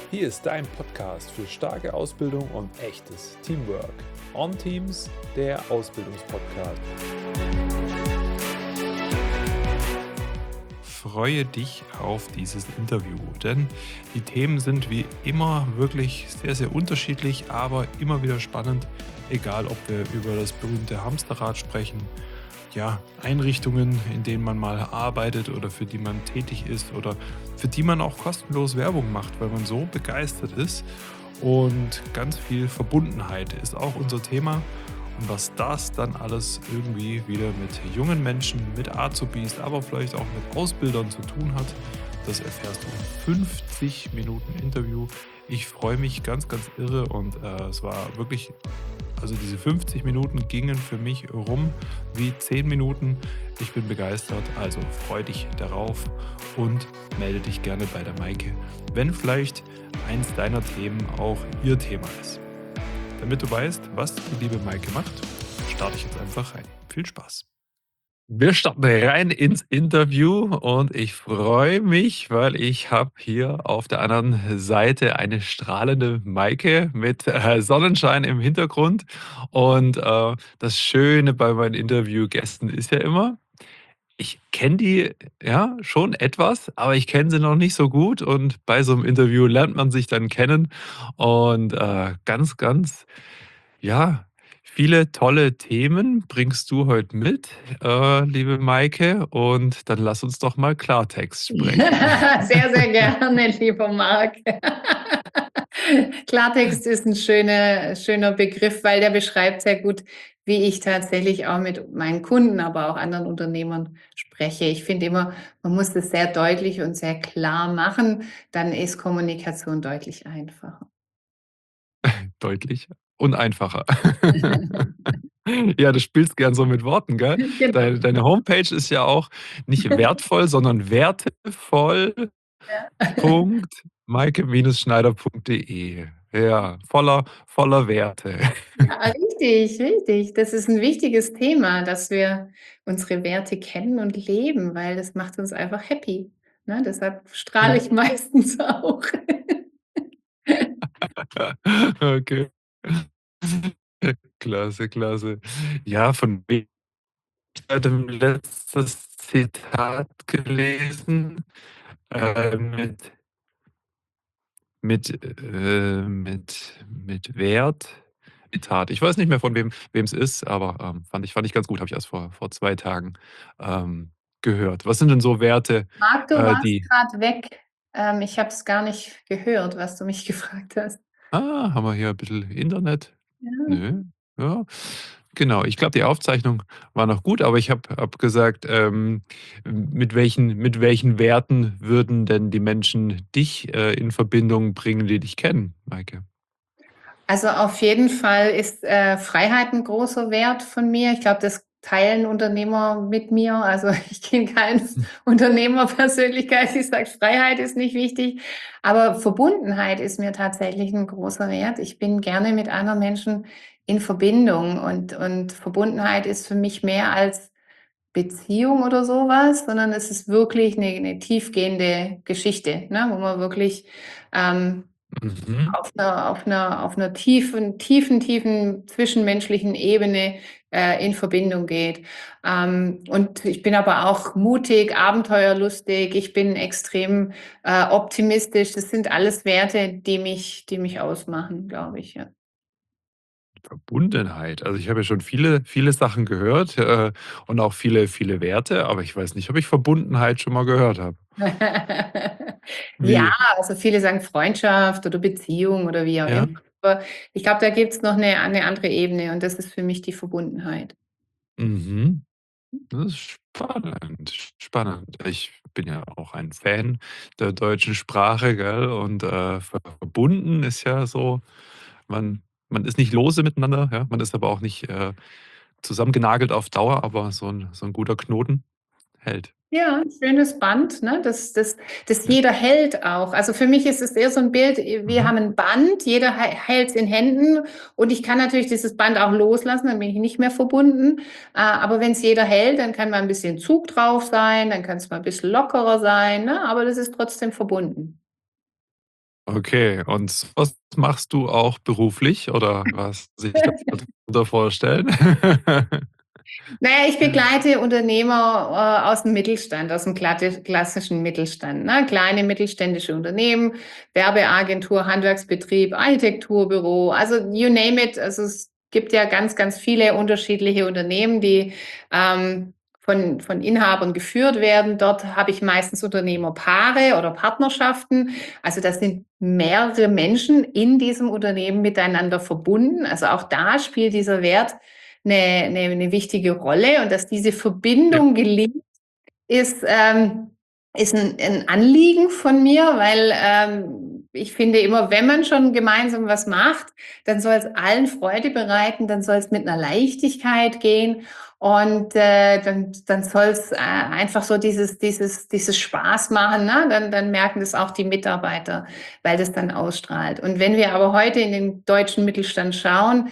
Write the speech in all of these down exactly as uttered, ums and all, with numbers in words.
Hier ist dein Podcast für starke Ausbildung und echtes Teamwork. On Teams, der Ausbildungspodcast. Freue dich auf dieses Interview, denn die Themen sind wie immer wirklich sehr, sehr unterschiedlich, aber immer wieder spannend, egal ob wir über das berühmte Hamsterrad sprechen, ja, Einrichtungen, in denen man mal arbeitet oder für die man tätig ist oder für die man auch kostenlos Werbung macht, weil man so begeistert ist. Und ganz viel Verbundenheit ist auch unser Thema. Und was das dann alles irgendwie wieder mit jungen Menschen, mit Azubis, aber vielleicht auch mit Ausbildern zu tun hat, das erfährst du in fünfzig Minuten Interview. Ich freue mich ganz, ganz irre und äh, es war wirklich, also diese fünfzig Minuten gingen für mich rum wie zehn Minuten. Ich bin begeistert, also freu dich darauf und melde dich gerne bei der Maike, wenn vielleicht eins deiner Themen auch ihr Thema ist. Damit du weißt, was die liebe Maike macht, starte ich jetzt einfach rein. Viel Spaß. Wir starten rein ins Interview und ich freue mich, weil ich habe hier auf der anderen Seite eine strahlende Maike mit äh, Sonnenschein im Hintergrund. Und äh, das Schöne bei meinen Interviewgästen ist ja immer, ich kenne die ja schon etwas, aber ich kenne sie noch nicht so gut. Und bei so einem Interview lernt man sich dann kennen. Und äh, ganz, ganz ja, viele tolle Themen bringst du heute mit, äh, liebe Maike, und dann lass uns doch mal Klartext sprechen. Ja, sehr, sehr gerne, lieber Marc. Klartext ist ein schöner, schöner Begriff, weil der beschreibt sehr gut, wie ich tatsächlich auch mit meinen Kunden, aber auch anderen Unternehmern spreche. Ich finde immer, man muss das sehr deutlich und sehr klar machen, dann ist Kommunikation deutlich einfacher. Deutlich und einfacher. Ja, du spielst gern so mit Worten, gell? Genau. Deine deine Homepage ist ja auch nicht wertvoll, sondern wertevoll. Ja. Punkt maike-schneider punkt de. Ja, voller voller Werte. Ja, richtig, richtig. Das ist ein wichtiges Thema, dass wir unsere Werte kennen und leben, weil das macht uns einfach happy, ne? Deshalb strahle Ja. ich meistens auch. Okay. Klasse, klasse. Ja, von wem ich hatte ein letztes Zitat gelesen, äh, mit mit, äh mit mit Wert, Zitat. Ich weiß nicht mehr, von wem wem es ist, aber, ähm, fand ich fand ich ganz gut, habe ich erst vor vor zwei Tagen, ähm, gehört. Was sind denn so Werte, Marc, du äh, warst die grad weg. Ähm, ich habe es gar nicht gehört, was du mich gefragt hast. ah, haben wir hier ein bisschen Internet? Ja. Nö, ja. Genau, ich glaube, die Aufzeichnung war noch gut, aber ich habe habe gesagt, ähm, mit welchen mit welchen Werten würden denn die Menschen dich, äh, in Verbindung bringen, die dich kennen, Maike? Also, auf jeden Fall ist, äh, Freiheit 'n großer Wert von mir. Ich glaube, das teilen Unternehmer mit mir. Also, ich kenne keine Hm, Unternehmerpersönlichkeit, die sagt, Freiheit ist nicht wichtig, aber Verbundenheit ist mir tatsächlich 'n großer Wert. Ich bin gerne mit anderen Menschen in Verbindung und und Verbundenheit ist für mich mehr als Beziehung oder so was, sondern es ist wirklich 'ne 'ne tiefgehende Geschichte, ne, wo man wirklich, ähm mhm. auf 'ner auf 'ner auf 'ner tiefen tiefen tiefen zwischenmenschlichen Ebene, äh, in Verbindung geht. Ähm, und ich bin aber auch mutig, abenteuerlustig, ich bin extrem, äh, optimistisch. Das sind alles Werte, die mich die mich ausmachen, glaube ich, ja. Verbundenheit. Also, ich habe ja schon viele viele Sachen gehört, äh, und auch viele viele Werte, aber ich weiß nicht, ob ich Verbundenheit schon mal gehört habe. Ja, Wie also viele sagen Freundschaft oder Beziehung oder wie auch immer, ja? aber ich glaube, da gibt's noch 'ne 'ne andere Ebene und das ist für mich die Verbundenheit. Mhm. Das ist spannend, spannend. Ich bin ja auch ein Fan der deutschen Sprache, gell? Und, äh, ver verbunden ist ja so, man man ist nicht lose miteinander, ja, man ist aber auch nicht, äh, zusammengenagelt auf Dauer, aber so 'n so 'n guter Knoten hält. Ja, 'n schönes Band, ne, das das das Ja. jeder hält auch. Also, für mich ist es eher so 'n Bild, äh, wir Mhm. haben 'n Band, jeder hä hält's in Händen und ich kann natürlich dieses Band auch loslassen, dann bin ich nicht mehr verbunden. Äh, aber wenn's jeder hält, dann kann mal 'n bisschen Zug drauf sein, dann kann's mal 'n bisschen lockerer sein, ne, aber das ist trotzdem verbunden. Okay, und was machst du auch beruflich oder was sich darunter vorstellen? Na ja, ich begleite Unternehmer, äh, aus'm Mittelstand, aus'm klattich klassischen Mittelstand, ne? Kleine mittelständische Unternehmen, Werbeagentur, Handwerksbetrieb, Architekturbüro, also you name it. Also, es gibt ja ganz, ganz viele unterschiedliche Unternehmen, die, ähm, von von Inhabern geführt werden. Dort habe ich meistens Unternehmerpaare oder Partnerschaften. Also, das sind mehrere Menschen in diesem Unternehmen miteinander verbunden. Also, auch da spielt dieser Wert 'ne 'ne 'ne wichtige Rolle und dass diese Ja. Verbindung gelingt, ist, ähm ist 'n 'n Anliegen von mir, weil, ähm, ich finde immer, wenn man schon gemeinsam was macht, dann soll's allen Freude bereiten, dann soll's mit 'ner Leichtigkeit gehen und, äh, dann dann soll's, äh, einfach so dieses dieses dieses Spaß machen, ne? Dann dann merken das auch die Mitarbeiter, weil das dann ausstrahlt. Und wenn wir aber heute in den deutschen Mittelstand schauen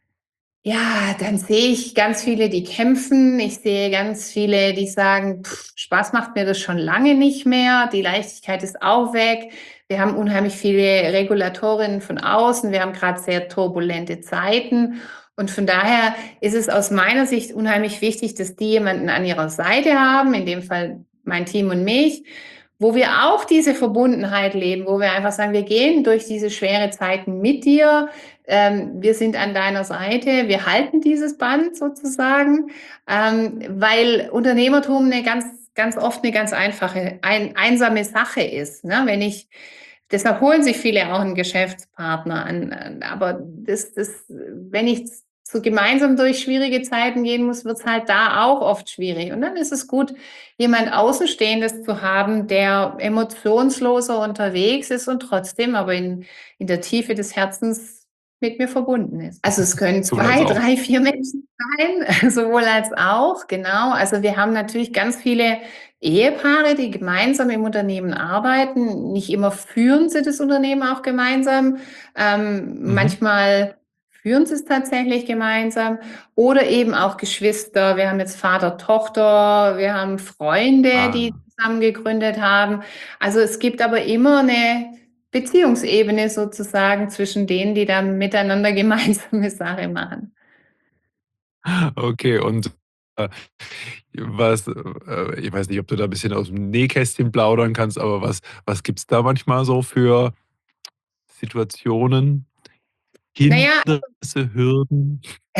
ja, dann sehe ich ganz viele, die kämpfen. Ich sehe ganz viele, die sagen: „Spaß macht mir das schon lange nicht mehr. Die Leichtigkeit ist auch weg. Wir haben unheimlich viele Regulatorien von außen. Wir haben grad sehr turbulente Zeiten.“ Und von daher ist es aus meiner Sicht unheimlich wichtig, dass die jemanden an ihrer Seite haben, in dem Fall mein Team und mich, wo wir auch diese Verbundenheit leben, wo wir einfach sagen: „Wir gehen durch diese schwere Zeiten mit dir. Ähm, wir sind an deiner Seite. Wir halten dieses Band sozusagen.“ Ähm, weil Unternehmertum 'ne ganz ganz oft 'ne ganz einfache ein einsame Sache ist, ne? Wenn ich deshalb holen sich viele auch 'n Geschäftspartner an, äh, aber das das wenn ich z so gemeinsam durch schwierige Zeiten gehen muss, wird's halt da auch oft schwierig. Und dann ist es gut, jemand Außenstehendes zu haben, der emotionsloser unterwegs ist und trotzdem aber in in der Tiefe des Herzens mit mir verbunden ist. Also, es können Sowohl als zwei, auch. drei, vier Menschen sein, sowohl als auch, genau. Also, wir haben natürlich ganz viele Ehepaare, die gemeinsam im Unternehmen arbeiten. Nicht immer führen sie das Unternehmen auch gemeinsam. Ähm, Mhm. manchmal führen sie's tatsächlich gemeinsam oder eben auch Geschwister. Wir haben jetzt Vater, Tochter, wir haben Freunde, die Ah. zusammen gegründet haben. Also, es gibt aber immer 'ne Beziehungsebene sozusagen zwischen denen, die dann miteinander gemeinsame Sache machen. Okay, und, äh, was äh, ich weiß nicht, ob du da 'n bisschen aus'm Nähkästchen plaudern kannst, aber was was gibt's da manchmal so für Situationen, Na ja, also Hindernisse, Hürden?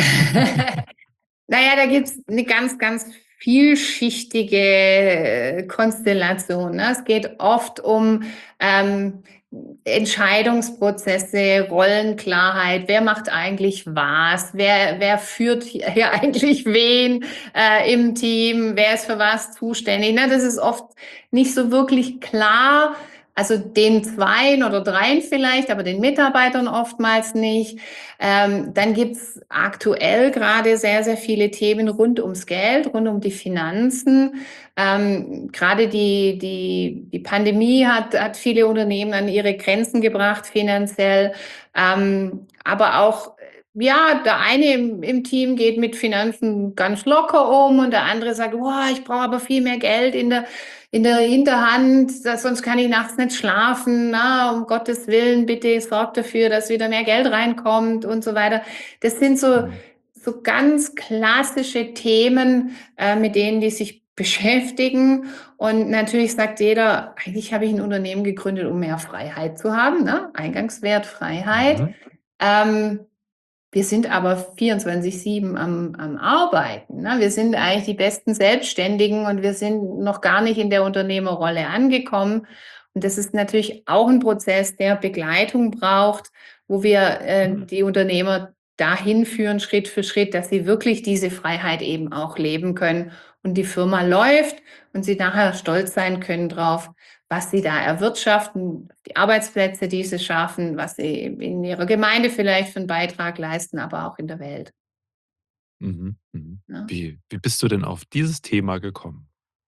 Na ja, da gibt's 'ne ganz, ganz vielschichtige, äh, Konstellation, ne? Es geht oft um, ähm, Entscheidungsprozesse, Rollenklarheit. Wer macht eigentlich was? Wer wer führt hi hier eigentlich wen, äh, im Team? Wer ist für was zuständig, ne? Das ist oft nicht so wirklich klar, also den zweien oder dreien vielleicht, aber den Mitarbeitern oftmals nicht. Ähm, dann gibt's aktuell grade sehr, sehr viele Themen rund ums Geld, rund um die Finanzen. Ähm, grade die die die Pandemie hat hat viele Unternehmen an ihre Grenzen gebracht finanziell. Ähm, aber auch, ja, der eine im im Team geht mit Finanzen ganz locker um und der andere sagt: „Boah, ich brauche aber viel mehr Geld in der in der Hinterhand, da sonst kann ich nachts nicht schlafen, ne? Um Gottes Willen, bitte sorgt dafür, dass wieder mehr Geld reinkommt“ und so weiter. Das sind so Mhm. so ganz klassische Themen, äh, mit denen die sich beschäftigen. Und natürlich sagt jeder: „Eigentlich habe ich 'n Unternehmen gegründet, um mehr Freiheit zu haben“, ne? Eingangswert Freiheit. Mhm. Ähm, wir sind aber vierundzwanzig sieben am am Arbeiten, ne? Wir sind eigentlich die besten Selbstständigen und wir sind noch gar nicht in der Unternehmerrolle angekommen. Und das ist natürlich auch 'n Prozess, der Begleitung braucht, wo wir, äh, die Unternehmer dahin führen, Schritt für Schritt, dass sie wirklich diese Freiheit eben auch leben können und die Firma läuft und sie nachher stolz sein können drauf, was sie da erwirtschaften, die Arbeitsplätze, die sie schaffen, was sie in ihrer Gemeinde vielleicht für 'n Beitrag leisten, aber auch in der Welt. Mhm, mhm. Ne? Wie wie bist du denn auf dieses Thema gekommen?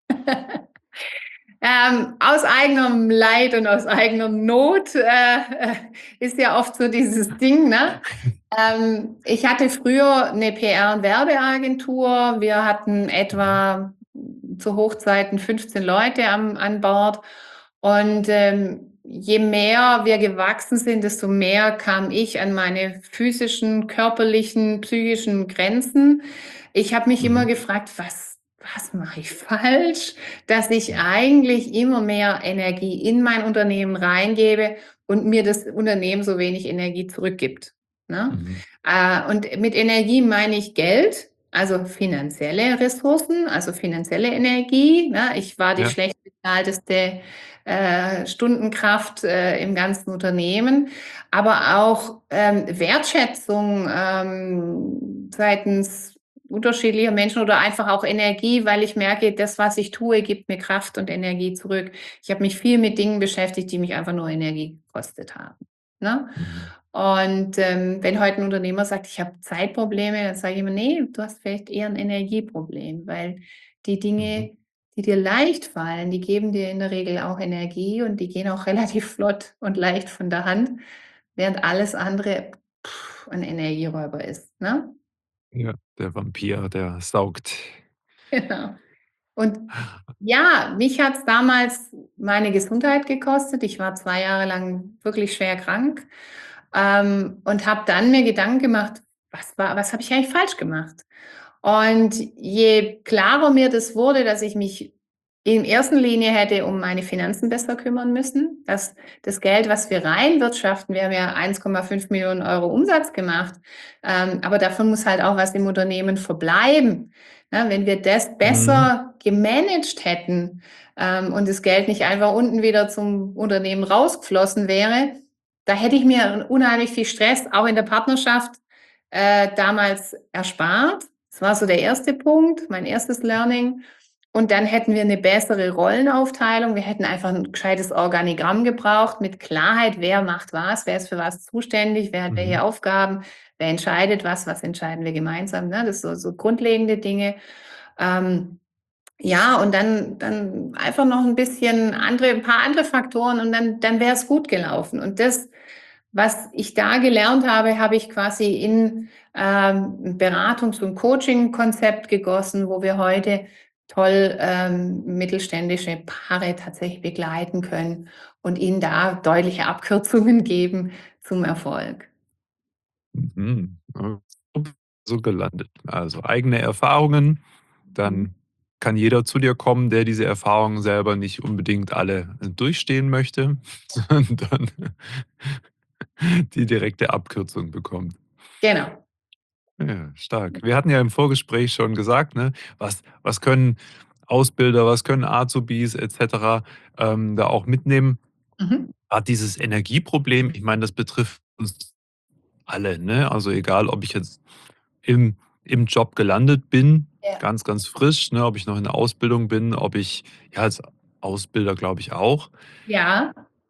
Ähm, aus eigenem Leid und aus eigener Not, äh, äh, ist ja oft so dieses Ding, ne? Ähm, ich hatte früher 'ne PR und Werbeagentur. Wir hatten Mhm. etwa zu Hochzeiten fünfzehn Leute am an Bord Und, ähm, je mehr wir gewachsen sind, desto mehr kam ich an meine physischen, körperlichen, psychischen Grenzen. Ich habe mich immer Mhm. gefragt: „Was was mache ich falsch, dass ich Mhm. eigentlich immer mehr Energie in mein Unternehmen reingebe und mir das Unternehmen so wenig Energie zurückgibt“, ne? Mhm. Äh, und mit Energie meine ich Geld, also finanzielle Ressourcen, also finanzielle Energie, ne? Ich war die Ja. schlecht bezahlteste, äh, Stundenkraft, äh, im ganzen Unternehmen, aber auch, ähm, Wertschätzung, ähm, seitens unterschiedlicher Menschen oder einfach auch Energie, weil ich merke, das, was ich tue, gibt mir Kraft und Energie zurück. Ich habe mich viel mit Dingen beschäftigt, die mich einfach nur Energie gekostet haben, ne? Mhm. Und, ähm, wenn heute 'n Unternehmer sagt: „Ich habe Zeitprobleme“, dann sage ich immer: „Ne, du hast vielleicht eher 'n Energieproblem“, weil die Mhm. Dinge, die dir leicht fallen, die geben dir in der Regel auch Energie und die gehen auch relativ flott und leicht von der Hand, während alles andere 'n Energieräuber ist, ne? Ja, der Vampir, der saugt. Genau. Und ja, mich hat's damals meine Gesundheit gekostet. Ich war zwei Jahre lang wirklich schwer krank, ähm, und habe dann mir Gedanken gemacht: „Was war was habe ich eigentlich falsch gemacht?“ Und je klarer mir das wurde, dass ich mich in erster Linie hätte um meine Finanzen besser kümmern müssen, dass das Geld, was wir reinwirtschaften, wir haben ja eins Komma fünf Millionen Euro Umsatz gemacht, ähm, aber davon muss halt auch was im Unternehmen verbleiben, ne? Wenn wir das Mhm. besser gemanagt hätten, ähm, und das Geld nicht einfach unten wieder zum Unternehmen rausgeflossen wäre, da hätte ich mir unheimlich viel Stress auch in der Partnerschaft, äh, damals erspart. Das war so der erste Punkt, mein erstes Learning. Und dann hätten wir 'ne bessere Rollenaufteilung. Wir hätten einfach 'n gescheites Organigramm gebraucht mit Klarheit, wer macht was, wer ist für was zuständig, wer hat welche Mhm. Aufgaben, wer entscheidet was, was entscheiden wir gemeinsam, ne? Das so so grundlegende Dinge. Ähm, ja, und dann dann einfach noch 'n bisschen andere 'n paar andere Faktoren und dann dann wäre es gut gelaufen. Und das, was ich da gelernt habe, habe ich quasi in, ähm, 'n Beratungs und Coaching-Konzept gegossen, wo wir heute toll, ähm, mittelständische Paare tatsächlich begleiten können und ihnen da deutliche Abkürzungen geben zum Erfolg. Mhm. So gelandet. Also, eigene Erfahrungen, Mhm. dann kann jeder zu dir kommen, der diese Erfahrungen selber nicht unbedingt alle durchstehen möchte, sondern die direkte Abkürzung bekommt. Genau. Ja, stark. Wir hatten ja im Vorgespräch schon gesagt, ne, was was können Ausbilder, was können Azubis et cetera, ähm, da auch mitnehmen. Mhm. Grad dieses Energieproblem, ich meine, das betrifft uns alle, ne? Also, egal, ob ich jetzt im im Job gelandet bin, Ja. ganz, ganz frisch, ne, ob ich noch in der Ausbildung bin, ob ich ja, als Ausbilder glaube ich auch. Ja.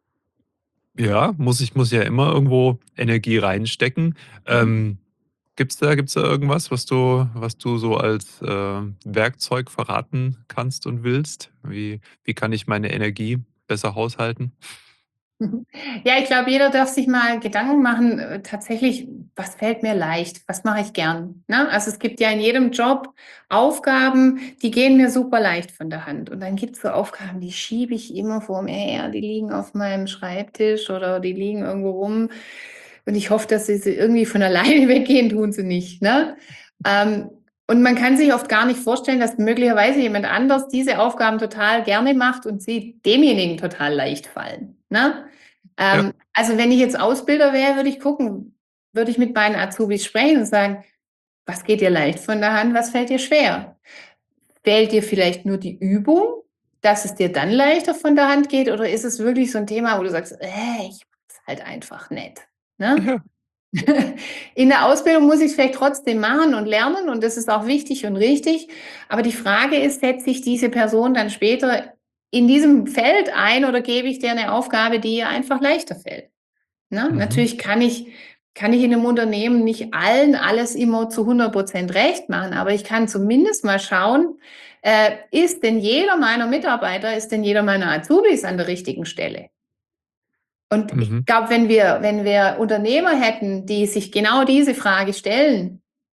Ja, muss ich muss ja immer irgendwo Energie reinstecken. Mhm. Ähm, gibt's da gibt's da irgendwas, was du was du so als, äh, Werkzeug verraten kannst und willst? Wie wie kann ich meine Energie besser haushalten? Mhm. Ja, ich glaube, jeder darf sich mal Gedanken machen, äh, tatsächlich, was fällt mir leicht? Was mache ich gern, ne? Also, es gibt ja in jedem Job Aufgaben, die gehen mir super leicht von der Hand. Und dann gibt's so Aufgaben, die schiebe ich immer vor mir her, die liegen auf meinem Schreibtisch oder die liegen irgendwo rum und ich hoffe, dass sie sie irgendwie von alleine weggehen, tun sie nicht, ne? Ähm, und man kann sich oft gar nicht vorstellen, dass möglicherweise jemand anders diese Aufgaben total gerne macht und sie demjenigen total leicht fallen, ne? Ja. Ähm, also, wenn ich jetzt Ausbilder wäre, würde ich gucken würde ich mit meinen Azubis sprechen und sagen: „Was geht dir leicht von der Hand, was fällt dir schwer? Fehlt dir vielleicht nur die Übung, dass es dir dann leichter von der Hand geht oder ist es wirklich so 'n Thema, wo du sagst: „Äh, ich mag's halt einfach nicht“, ne? Ja. In der Ausbildung muss ich's vielleicht trotzdem machen und lernen und das ist auch wichtig und richtig. Aber die Frage ist, setze ich diese Person dann später in diesem Feld ein oder gebe ich der 'ne Aufgabe, die ihr einfach leichter fällt, ne? Mhm. Natürlich kann ich kann ich in 'nem Unternehmen nicht allen alles immer zu hundert Prozent recht machen, aber ich kann zumindest mal schauen, äh, ist denn jeder meiner Mitarbeiter ist denn jeder meiner Azubis an der richtigen Stelle? Und ich Mhm. glaube, wenn wir wenn wir Unternehmer hätten, die sich genau diese Frage stellen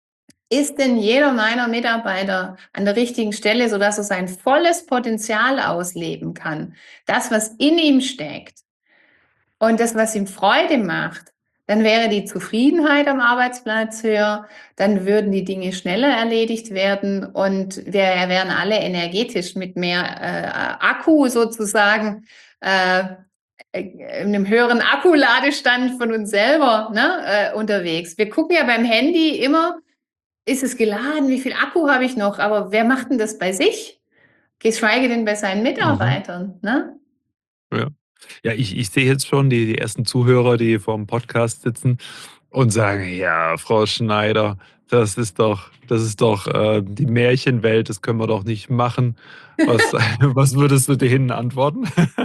ist denn jeder meiner Mitarbeiter an der richtigen Stelle, sodass er sein volles Potenzial ausleben kann? Das, was in ihm steckt und das, was ihm Freude macht, dann wäre die Zufriedenheit am Arbeitsplatz höher, dann würden die Dinge schneller erledigt werden und wir wären alle energetisch mit mehr äh, Akku sozusagen, äh, in einem höheren Akkuladestand von uns selber, ne, äh, unterwegs. Wir gucken ja beim Handy immer, ist es geladen? Wie viel Akku habe ich noch? Aber wer macht denn das bei sich? Geschweige denn bei seinen Mhm. Mitarbeitern, ne? Ja. Ja, ich ich sehe jetzt schon die die ersten Zuhörer, die vorm Podcast sitzen und sagen: „Ja, Frau Schneider, das ist doch das ist doch, äh, die Märchenwelt, das können wir doch nicht machen.“ Was was würdest du denen antworten?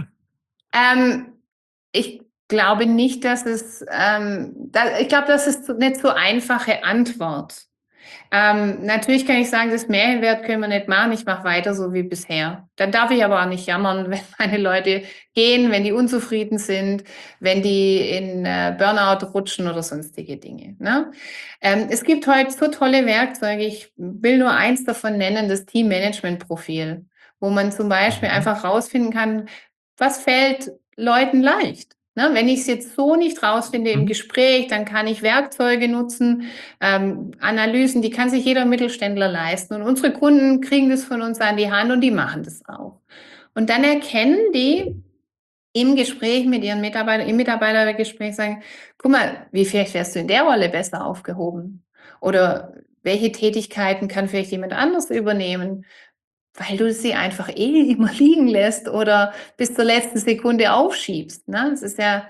Ähm, ich glaube nicht, dass es, ähm, da ich glaube, das ist so 'ne zu einfache Antwort. Ähm, natürlich kann ich sagen, das Märchenwelt können wir nicht machen, ich mache weiter so wie bisher. Dann darf ich aber auch nicht jammern, wenn meine Leute gehen, wenn die unzufrieden sind, wenn die in, äh, Burnout rutschen oder sonstige Dinge, ne? Ähm, es gibt heute so tolle Werkzeuge, ich will nur eins davon nennen, das Teammanagement-Profil, wo man zum Beispiel Mhm, einfach rausfinden kann, was fällt Leuten leicht, ne? Wenn ich's jetzt so nicht rausfinde im mhm, Gespräch, dann kann ich Werkzeuge nutzen, ähm, Analysen, die kann sich jeder Mittelständler leisten. Und unsere Kunden kriegen das von uns an die Hand und die machen das auch. Und dann erkennen die im Gespräch mit ihren Mitarbeitern, im Mitarbeitergespräch sagen, guck mal, wie vielleicht wärst du in der Rolle besser aufgehoben? Oder welche Tätigkeiten kann vielleicht jemand anders übernehmen? Weil du sie einfach eh immer liegen lässt oder bis zur letzten Sekunde aufschiebst. Ne? Das ist ja,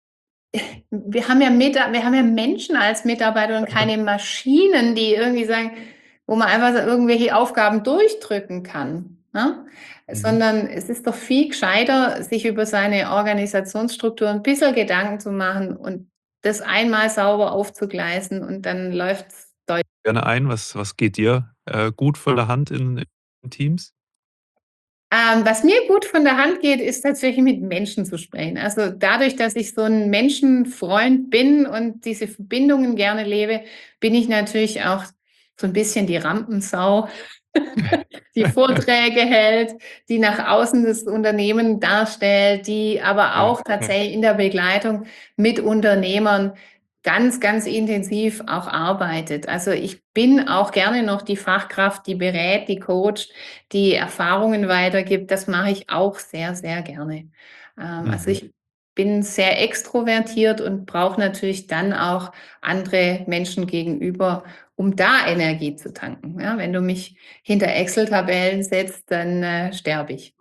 wir haben ja Mita wir haben ja Menschen als Mitarbeiter und keine Maschinen, die irgendwie sagen, wo man einfach so irgendwelche Aufgaben durchdrücken kann, ne? mhm. Sondern es ist doch viel gescheiter, sich über seine Organisationsstruktur 'n bisschen Gedanken zu machen und das einmal sauber aufzugleisen und dann läuft's deutlich. Gerne ein, was was geht dir, äh, gut von der Hand in in Teams? Ähm, was mir gut von der Hand geht, ist tatsächlich mit Menschen zu sprechen. Also dadurch, dass ich so ein Menschenfreund bin und diese Verbindungen gerne lebe, bin ich natürlich auch so ein bisschen die Rampensau, die Vorträge hält, die nach außen das Unternehmen darstellt, die aber Ja, auch ja. tatsächlich in der Begleitung mit Unternehmern ganz, ganz intensiv auch arbeitet. Also ich bin auch gerne noch die Fachkraft, die berät, die coacht, die Erfahrungen weitergibt. Das mache ich auch sehr, sehr gerne. Ähm, also Mhm. ich bin sehr extrovertiert und brauche natürlich dann auch andere Menschen gegenüber, um da Energie zu tanken. Ja, wenn du mich hinter Excel-Tabellen setzt, dann äh, sterbe ich.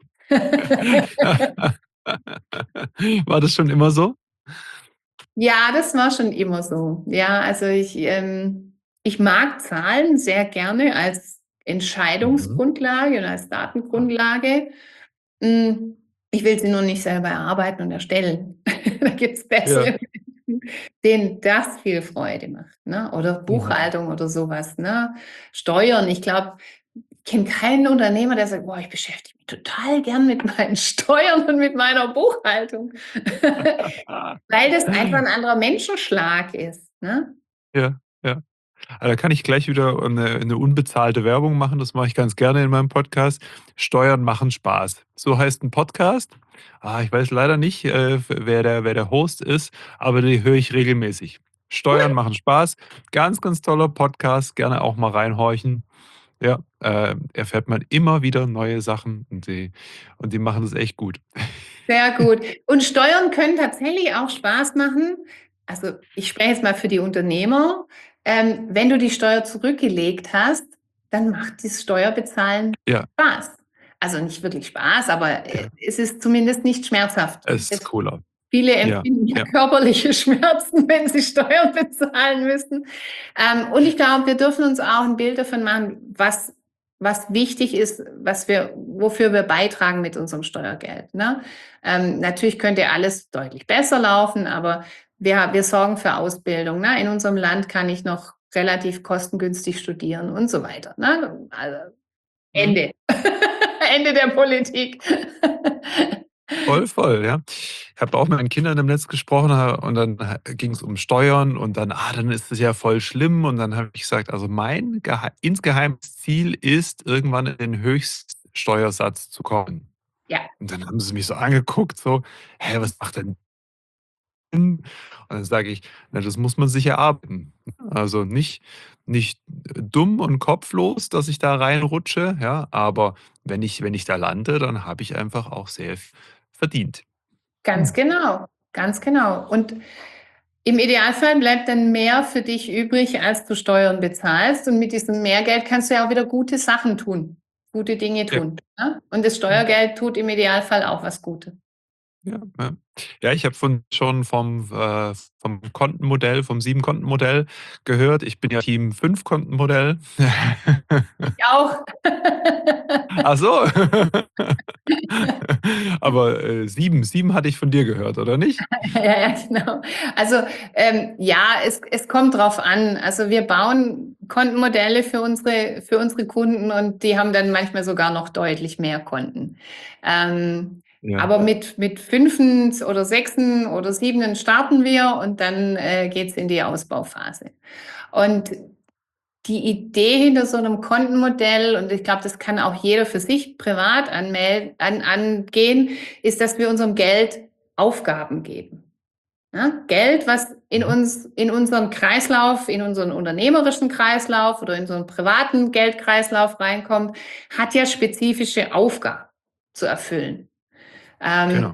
War das schon immer so? Ja, das war schon immer so. Ja, also ich, ähm, ich mag Zahlen sehr gerne als Mhm. Entscheidungsgrundlage und als Ah, Datengrundlage. Hm, ich will sie nur nicht selber erarbeiten und erstellen. Da gibt's ja. bessere Menschen, denen das viel Freude macht, ne? Oder Mhm. Buchhaltung oder sowas, ne? Steuern. Ich glaube, ich kenne keinen Unternehmer, der sagt: „Boah, ich beschäftige mich total gern mit meinen Steuern und mit meiner Buchhaltung.“ Weil das einfach 'n anderer Menschenschlag ist, ne? Ja, ja. Ah, da kann ich gleich wieder eine 'ne unbezahlte Werbung machen. Das mache ich ganz gerne in meinem Podcast. „Steuern machen Spaß.“ So heißt ein Podcast. Ah, ich weiß leider nicht, äh, wer der wer der Host ist, aber den höre ich regelmäßig. „Steuern machen Spaß.“ Ganz, ganz toller Podcast, gerne auch mal reinhorchen. Ja, äh, erfährt man immer wieder neue Sachen und die und die machen das echt gut. Sehr gut. Und Steuern können tatsächlich auch Spaß machen. Also, ich spreche jetzt mal für die Unternehmer. Ähm, wenn du die Steuer zurückgelegt hast, dann macht das Steuerbezahlen Ja, Spaß. Also, nicht wirklich Spaß, aber, äh, ja, es ist zumindest nicht schmerzhaft. es ist Es cooler. Viele Ja, empfinden ja ja. körperliche Schmerzen, wenn sie Steuern bezahlen müssen. Ähm, und ich glaube, wir dürfen uns auch ein Bild davon machen, was was wichtig ist, was wir wofür wir beitragen mit unserem Steuergeld, ne? Ähm, natürlich könnte alles deutlich besser laufen, aber wir wir sorgen für Ausbildung, ne? In unserem Land kann ich noch relativ kostengünstig studieren und so weiter, ne? Also, Mhm. Ende. Ende der Politik. Voll, voll, ja. Ich habe auch mit meinen Kindern im Netz gesprochen ha und dann ha ging's um Steuern und dann: „Ah, dann ist es ja voll schlimm." Und dann habe ich gesagt: „Also, mein gehei insgeheimes Ziel ist, irgendwann in den Höchststeuersatz zu kommen." Ja, Und dann haben sie mich so angeguckt, so: „Hä, was macht denn Sinn?" Und dann sage ich: „Na, das muss man sich erarbeiten." Also, nicht nicht äh, dumm und kopflos, dass ich da reinrutsche, ja, aber wenn ich wenn ich da lande, dann habe ich einfach auch sehr v verdient. ganz Hm. genau, ganz genau. Und im Idealfall bleibt dann mehr für dich übrig, als du Steuern bezahlst. Und mit diesem Mehrgeld kannst du ja auch wieder gute Sachen tun, gute Dinge Ja, tun, ne? Und das ja. Steuergeld tut im Idealfall auch was Gutes. Ja, ja. Ja, ich habe von schon vom äh, vom Kontenmodell, vom sieben-Konten-Modell gehört. Ich bin ja Team fünf-Konten-Modell. Ich auch. Ach so. Aber, äh, sieben, sieben hatte ich von dir gehört, oder nicht? Ja, ja, genau. Also, ähm, ja, es es kommt drauf an. Also, wir bauen Kontenmodelle für unsere für unsere Kunden und die haben dann manchmal sogar noch deutlich mehr Konten. Ähm, Ja. aber mit mit Fünfen oder Sechsen oder Siebenen starten wir und dann, äh, geht's in die Ausbauphase. Und die Idee hinter so 'nem Kontenmodell, und ich glaube, das kann auch jeder für sich privat anmel an angehen, ist, dass wir unserem Geld Aufgaben geben. Ne? Geld, was in Mhm. uns, in unseren Kreislauf, in unseren unternehmerischen Kreislauf oder in so einen privaten Geldkreislauf reinkommt, hat ja spezifische Aufgaben zu erfüllen. Ähm, Genau.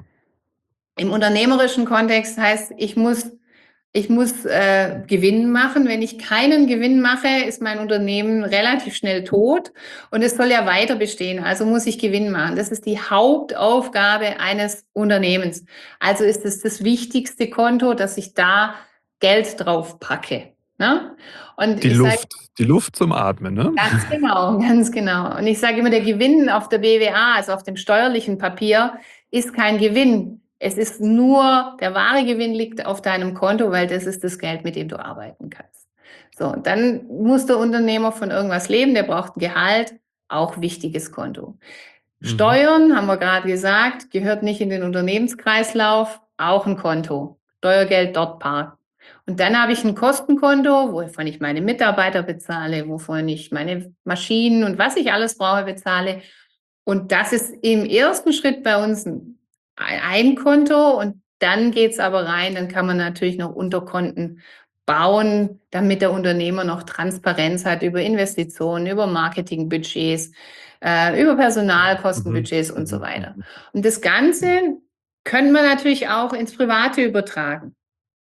Im unternehmerischen Kontext heißt, ich muss ich muss äh, Gewinn machen. Wenn ich keinen Gewinn mache, ist mein Unternehmen relativ schnell tot und es soll ja weiter bestehen. Also muss ich Gewinn machen. Das ist die Hauptaufgabe eines Unternehmens. Also ist es das wichtigste Konto, dass ich da Geld drauf packe. Ne? Und Die ich sage Luft die Luft zum Atmen, ne? ganz genau, ganz genau. Und ich sage immer, der Gewinn auf der B W A, also auf dem steuerlichen Papier, ist kein Gewinn. Es ist nur, der wahre Gewinn liegt auf deinem Konto, weil das ist das Geld, mit dem du arbeiten kannst. So, und dann muss der Unternehmer von irgendwas leben, der braucht ein Gehalt, auch wichtiges Konto. Mhm. Steuern, haben wir gerade gesagt, gehört nicht in den Unternehmenskreislauf, auch ein Konto. Steuergeld dort parken. Und dann habe ich ein Kostenkonto, wovon ich meine Mitarbeiter bezahle, wovon ich meine Maschinen und was ich alles brauche, bezahle. Und das ist im ersten Schritt bei uns ein ein Konto und dann geht's aber rein, dann kann man natürlich noch Unterkonten bauen, damit der Unternehmer noch Transparenz hat über Investitionen, über Marketingbudgets, äh, über Mhm. Personalkostenbudgets und so Mhm. weiter. Mhm. Und das Ganze können wir natürlich auch ins Private übertragen.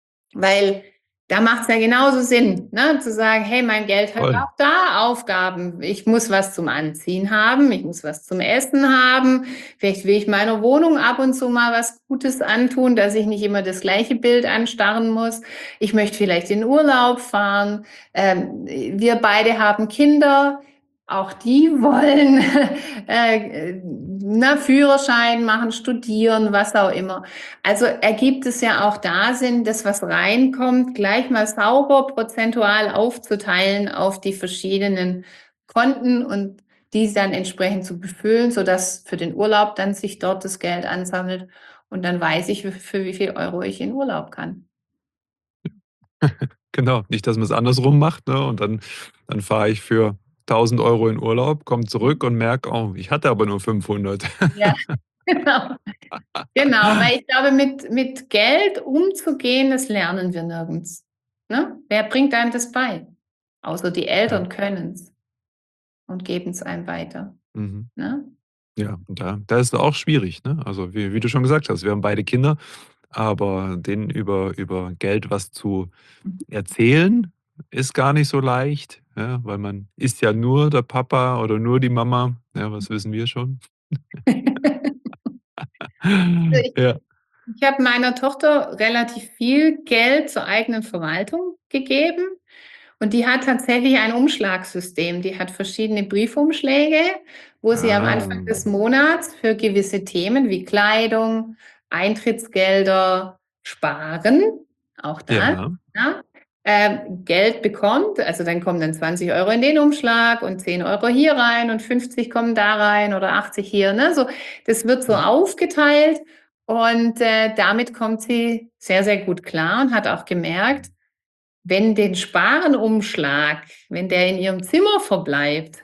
Weil da macht es ja genauso Sinn, ne, zu sagen: „Hey, mein Geld hat Voll. auch da Aufgaben. Ich muss was zum Anziehen haben, ich muss was zum Essen haben. Vielleicht will ich meiner Wohnung ab und zu mal was Gutes antun, dass ich nicht immer das gleiche Bild anstarren muss. Ich möchte vielleicht in Urlaub fahren. Ähm, wir beide haben Kinder, auch die wollen, äh, ne, Führerschein machen, studieren, was auch immer. Also ergibt es ja auch da Sinn, das, was reinkommt, gleich mal sauber prozentual aufzuteilen auf die verschiedenen Konten und die dann entsprechend zu befüllen, sodass für den Urlaub dann sich dort das Geld ansammelt und dann weiß ich, für für wie viel Euro ich in Urlaub kann. Genau, nicht, dass man's andersrum macht, ne? Und dann dann fahre ich für tausend Euro in Urlaub, komme zurück und merke: „Oh, ich hatte aber nur fünfhundert." Ja, genau. Genau, weil ich glaube, mit mit Geld umzugehen, das lernen wir nirgends, ne? Wer bringt einem das bei? Außer die Ja. Eltern können's und geben's einem weiter, Mhm. ne? Ja, und da da ist es auch schwierig, ne? Also, wie wie du schon gesagt hast, wir haben beide Kinder, aber denen über über Geld was zu erzählen, ist gar nicht so leicht, ja, weil man ist ja nur der Papa oder nur die Mama. Ja, was wissen wir schon? Also, ich Ja, ich habe meiner Tochter relativ viel Geld zur eigenen Verwaltung gegeben und die hat tatsächlich ein Umschlagssystem. Die hat verschiedene Briefumschläge, wo sie am Anfang ah, des Monats für gewisse Themen wie Kleidung, Eintrittsgelder sparen, auch das, ja, ja, ähm, Geld bekommt. Also dann kommen dann zwanzig Euro in den Umschlag und zehn Euro hier rein und fünfzig kommen da rein oder achtzig hier. Ne? So, das wird so mhm, aufgeteilt. Und, äh, damit kommt sie sehr, sehr gut klar und hat auch gemerkt, wenn den Sparenumschlag wenn der in ihrem Zimmer verbleibt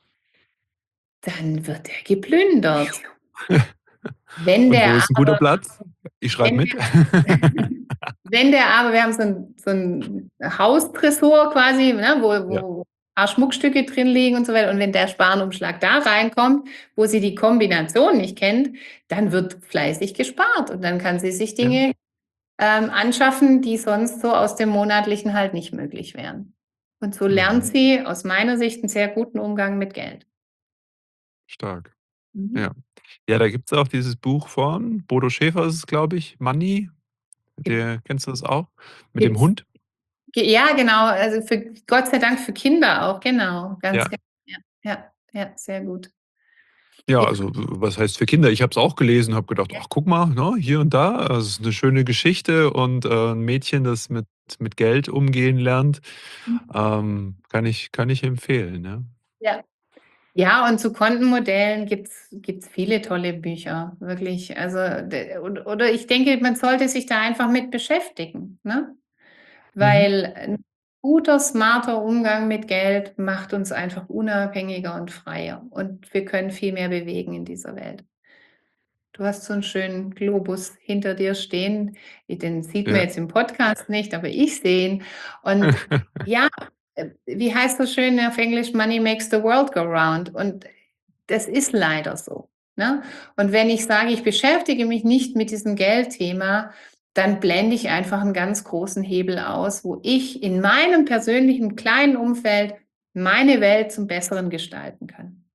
dann wird der geplündert. Wenn Und der wo ist 'n guter aber Platz? Ich schreibe wenn mit. der wenn der aber wir haben so 'n so 'n Haustresor quasi, ne, wo Ja. wo paar Schmuckstücke drin liegen und so weiter. Und wenn der Sparenumschlag da reinkommt, wo sie die Kombination nicht kennt, dann wird fleißig gespart. Und dann kann sie sich Ja. Dinge, ähm, anschaffen, die sonst so aus dem Monatlichen halt nicht möglich wären. Und so lernt Mhm. sie aus meiner Sicht 'n sehr guten Umgang mit Geld. Stark. Mhm. Ja. Ja, da gibt's auch dieses Buch von Bodo Schäfer ist es, glaube ich, „Money“. Gibt Der kennst du das auch? Mit dem gibt's Hund? Ge ja, genau, also für Gott sei Dank für Kinder auch, genau, ganz Ja. genau, ja, ja, ja, sehr gut. Ja, Ja. also, w was heißt für Kinder? Ich habe es auch gelesen, habe gedacht: Ja. „Ach, guck mal, ne, hier und da, also, es ist 'ne schöne Geschichte und, äh, 'n Mädchen, das mit mit Geld umgehen lernt.“ Mhm. Ähm, kann ich kann ich empfehlen, ja. Ja. Ja, und zu Kontenmodellen gibt's gibt's viele tolle Bücher, wirklich. Also, d od oder ich denke, man sollte sich da einfach mit beschäftigen, ne? Mhm. Weil 'n guter, smarter Umgang mit Geld macht uns einfach unabhängiger und freier und wir können viel mehr bewegen in dieser Welt. Du hast so 'n schönen Globus hinter dir stehen. Den sieht man Ja. jetzt im Podcast nicht, aber ich sehe ihn. Und ja, äh, wie heißt so schön auf Englisch: „Money makes the world go round.“ Und das ist leider so, ne? Und wenn ich sage, ich beschäftige mich nicht mit diesem Geldthema, dann blende ich einfach 'n ganz großen Hebel aus, wo ich in meinem persönlichen kleinen Umfeld meine Welt zum Besseren gestalten kann.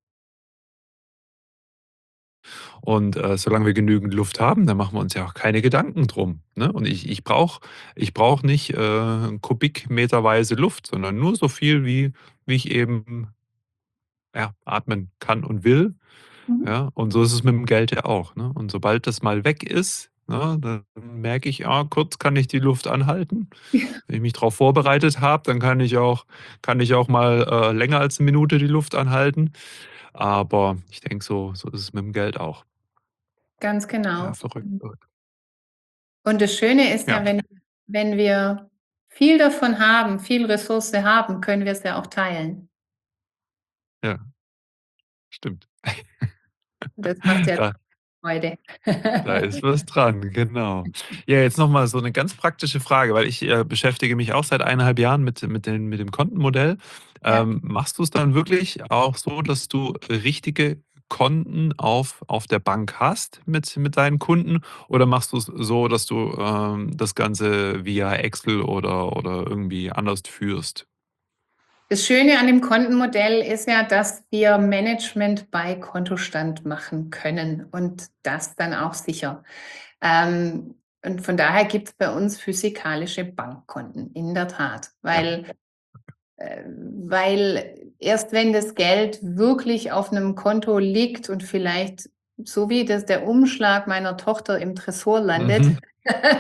Und, äh, solange wir genügend Luft haben, dann machen wir uns ja auch keine Gedanken drum, ne? Und ich ich brauche ich brauche nicht, äh, kubikmeterweise Luft, sondern nur so viel, wie wie ich eben ja, atmen kann und will, Mhm. ja? Und so ist es mit'm Geld ja auch, ne? Und sobald das mal weg ist, ne, dann merke ich: „Ah, kurz kann ich die Luft anhalten.“ Ja. Wenn ich mich drauf vorbereitet habe, dann kann ich auch kann ich auch mal, äh, länger als 'ne Minute die Luft anhalten. Aber ich denke, so so ist es mit'm Geld auch. Ganz Ja, genau. verrückt, Mhm. verrückt. Und das Schöne ist Ja. ja, wenn wenn wir viel davon haben, viel Ressource haben, können wir's ja auch teilen. Ja. Stimmt. Das macht ja Da Freude. da ist was dran, genau. Ja, jetzt noch mal so 'ne ganz praktische Frage, weil ich, äh, beschäftige mich auch seit eineinhalb Jahren mit mit den mit dem Kontenmodell. Ja. Ähm, machst du's dann wirklich auch so, dass du richtige Konten auf auf der Bank hast mit mit deinen Kunden oder machst du's so, dass du, ähm, das Ganze via Excel oder oder irgendwie anders führst? Das Schöne an dem Kontenmodell ist ja, dass wir Management bei Kontostand machen können und das dann auch sicher. Ähm, und von daher gibt's bei uns physikalische Bankkonten, in der Tat, Ja. weil äh, weil erst wenn das Geld wirklich auf 'nem Konto liegt und vielleicht so wie das der Umschlag meiner Tochter im Tresor landet, Mhm.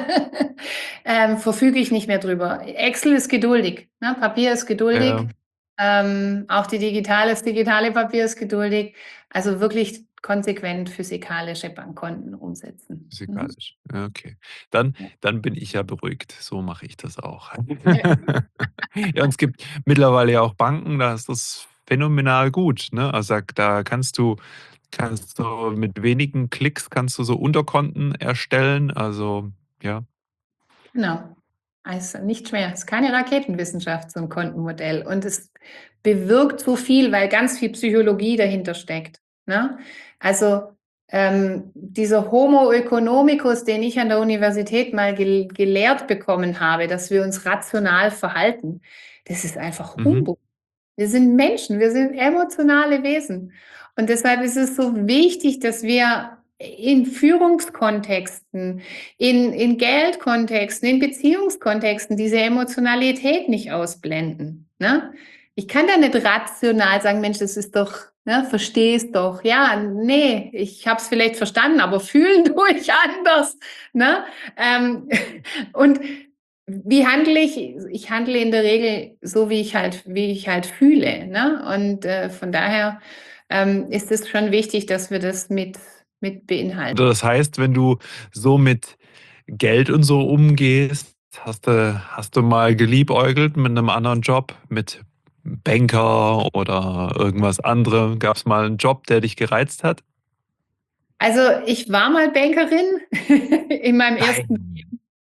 ähm, verfüge ich nicht mehr drüber. Excel ist geduldig, ne? Papier ist geduldig. Ja. Ähm, auch die digitale das digitale Papier ist geduldig. Also wirklich konsequent physikalische Bankkonten umsetzen. Mhm. Physikalisch, ja, okay. Dann Ja. dann bin ich ja beruhigt. So mache ich das auch. Ja. Ja, und es gibt mittlerweile ja auch Banken, da ist das phänomenal gut, ne? Also, da da kannst du kannst du mit wenigen Klicks kannst du so Unterkonten erstellen, also, ja. Genau. Also, nicht schwer. Ist keine Raketenwissenschaft, so 'n Kontenmodell. Und es bewirkt so viel, weil ganz viel Psychologie dahinter steckt, ne? Also, ähm, dieser Homo economicus, den ich an der Universität mal gel gelehrt bekommen habe, dass wir uns rational verhalten, das ist einfach Mhm. Humbug. Wir sind Menschen, wir sind emotionale Wesen. Und deshalb ist es so wichtig, dass wir in Führungskontexten, in in Geldkontexten, in Beziehungskontexten diese Emotionalität nicht ausblenden, ne? Ich kann da nicht rational sagen: „Mensch, das ist doch ne, verstehe es doch.“ Ja, ne, ich habe es vielleicht verstanden, aber fühlen tue ich anders, ne? Ähm, und wie handle ich? Ich handle in der Regel so, wie ich halt wie ich halt fühle, ne? Und, äh, von daher, ähm, ist es schon wichtig, dass wir das mit mit beinhaltet. Das heißt, wenn du so mit Geld und so umgehst, hast du hast du mal geliebäugelt mit 'nem anderen Job, mit Banker oder irgendwas anderem? Gab's mal 'n Job, der dich gereizt hat? Also, ich war mal Bankerin in meinem ersten Nein. Leben.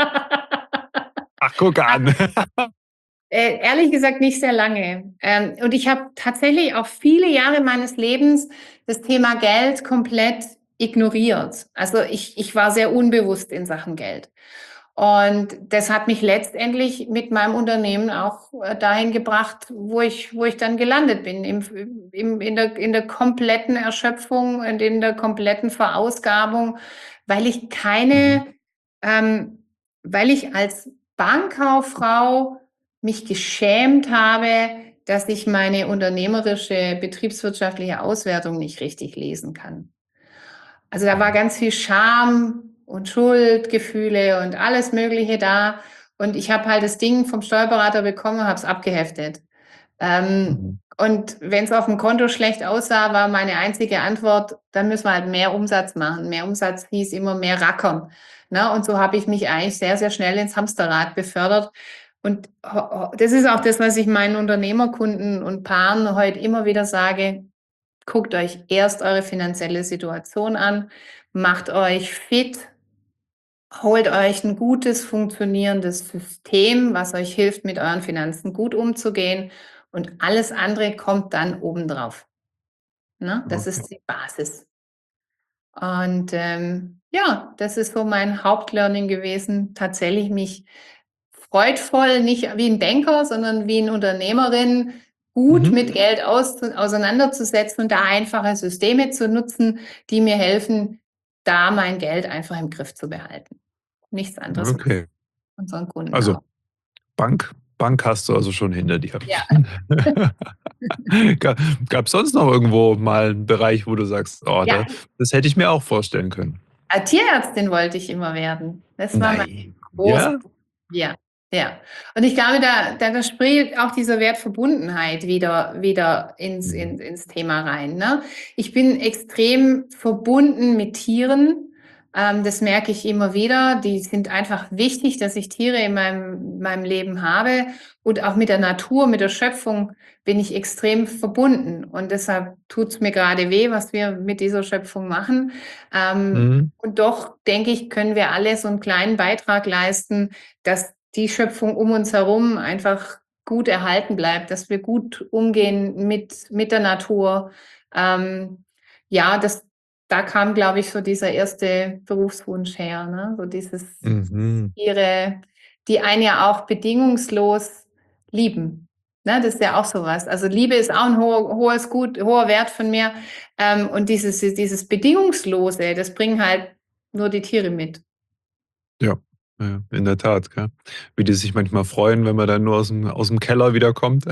Ach, guck an. Äh, ehrlich gesagt nicht sehr lange. Ähm, und ich habe tatsächlich auch viele Jahre meines Lebens das Thema Geld komplett ignoriert. Also, ich ich war sehr unbewusst in Sachen Geld. Und das hat mich letztendlich mit meinem Unternehmen auch, äh, dahin gebracht, wo ich wo ich dann gelandet bin, im f im in der in der kompletten Erschöpfung und in der kompletten Verausgabung, weil ich Mhm. keine ähm, weil ich als Bankkauffrau mich geschämt habe, dass ich meine unternehmerische betriebswirtschaftliche Auswertung nicht richtig lesen kann. Also, da war Mhm. ganz viel Scham und Schuldgefühle und alles Mögliche da. Und ich habe halt das Ding vom Steuerberater bekommen und habe es abgeheftet. Ähm, Mhm. und wenn's aufm Konto schlecht aussah, war meine einzige Antwort: „Dann müssen wir halt mehr Umsatz machen.“ Mehr Umsatz hieß immer mehr rackern, ne? Und so habe ich mich eigentlich sehr, sehr schnell ins Hamsterrad befördert. Und ho ho das ist auch das, was ich meinen Unternehmerkunden und Paaren heut immer wieder sage: „Guckt euch erst eure finanzielle Situation an, macht euch fit, holt euch 'n gutes funktionierendes System, was euch hilft, mit euren Finanzen gut umzugehen und alles andere kommt dann obendrauf.“ Ne? Das Okay. ist die Basis. Und, ähm, ja, das ist so mein Hauptlearning gewesen, tatsächlich mich freudvoll, nicht wie 'n Banker, sondern wie 'n Unternehmerin gut Mhm. mit Geld auszu auseinanderzusetzen und da einfache Systeme zu nutzen, die mir helfen, da mein Geld einfach im Griff zu behalten. Nichts anderes mache Okay. unseren Kunden Also, auch. Bank Bank hast du also schon hinter dir. Ja. Ga gab's sonst noch irgendwo mal 'n Bereich, wo du sagst: „Oh, da Ja. das hätte ich mir auch vorstellen können?“ Ah, Tierärztin wollte ich immer werden. Das war mein Nein. großer Ja? ja, ja. Und ich glaube, da da da spielt auch dieser Wert Verbundenheit wieder wieder ins Mhm. in ins Thema rein, ne? Ich bin extrem verbunden mit Tieren. Ähm, das merke ich immer wieder. Die sind einfach wichtig, dass ich Tiere in meinem meinem Leben habe. Und auch mit der Natur, mit der Schöpfung bin ich extrem verbunden. Und deshalb tut's mir grade weh, was wir mit dieser Schöpfung machen. Ähm, Mhm. und doch denke ich, können wir alle so 'n kleinen Beitrag leisten, dass die Schöpfung um uns herum einfach gut erhalten bleibt, dass wir gut umgehen mit mit der Natur. Ähm, ja, das da kam, glaube ich, so dieser erste Berufswunsch her, ne? So dieses Mhm. Tiere, die einen ja auch bedingungslos lieben, ne? Das ist ja auch so was. Also, Liebe ist auch 'n hoher hohes Gut hoher Wert von mir. Ähm, und dieses dieses Bedingungslose, das bringen halt nur die Tiere mit. Ja, ja, in der Tat, gell? Wie die sich manchmal freuen, wenn man dann nur aus'm aus'm Keller wiederkommt.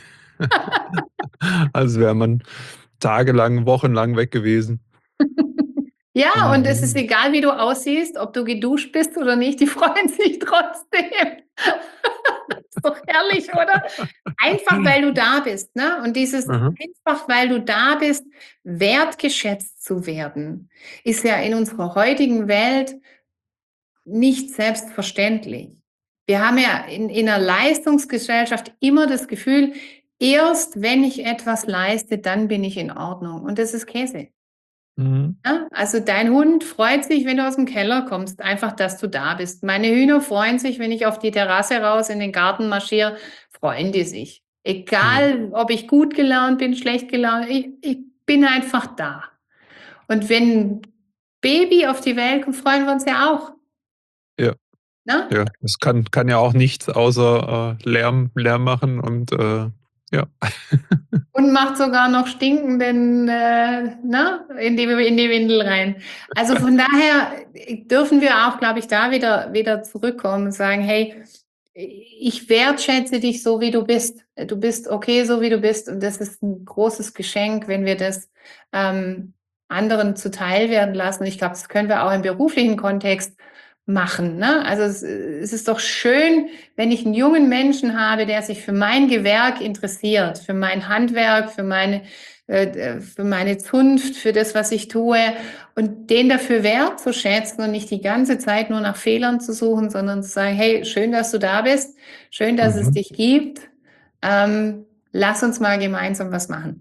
Als wäre man tagelang, wochenlang weg gewesen. Ja, und es ist Mhm. egal, wie du aussiehst, ob du geduscht bist oder nicht, die freuen sich trotzdem. Ist doch herrlich, oder? Einfach, weil du da bist, ne? Und dieses Mhm. einfach, weil du da bist, wertgeschätzt zu werden, ist ja in unserer heutigen Welt nicht selbstverständlich. Wir haben ja in in 'ner Leistungsgesellschaft immer das Gefühl: „Erst wenn ich etwas leiste, dann bin ich in Ordnung.“ Und das ist Käse. Mhm. Ne? Also, dein Hund freut sich, wenn du aus'm Keller kommst, einfach, dass du da bist. Meine Hühner freuen sich, wenn ich auf die Terrasse raus in den Garten marschiere, freuen die sich. Ja. Egal, ob ich gut gelaunt bin, schlecht gelaunt, ich ich bin einfach da. Und wenn 'n Baby auf die Welt kommt, freuen wir uns ja auch. Ja. Ne? Ja, es kann kann ja auch nichts außer, äh, Lärm Lärm machen und, äh, ja. Und macht sogar noch stinkenden, äh, ne, in die in die Windel rein. Also, von daher, äh, dürfen wir auch, glaube ich, da wieder wieder zurückkommen und sagen: „Hey, ich wertschätze dich so, wie du bist. Du bist okay, so wie du bist.“ Und das ist 'n großes Geschenk, wenn wir das, ähm, anderen zuteil werden lassen. Ich glaube, das können wir auch im beruflichen Kontext machen, ne? Also, es es ist doch schön, wenn ich 'n jungen Menschen habe, der sich für mein Gewerk interessiert, für mein Handwerk, für meine äh, d für meine Zunft, für das, was ich tue und den dafür wertzuschätzen und nicht die ganze Zeit nur nach Fehlern zu suchen, sondern zu sagen: „Hey, schön, dass du da bist. Schön, dass es Mhm. dich gibt. Ähm, lass uns mal gemeinsam was machen.“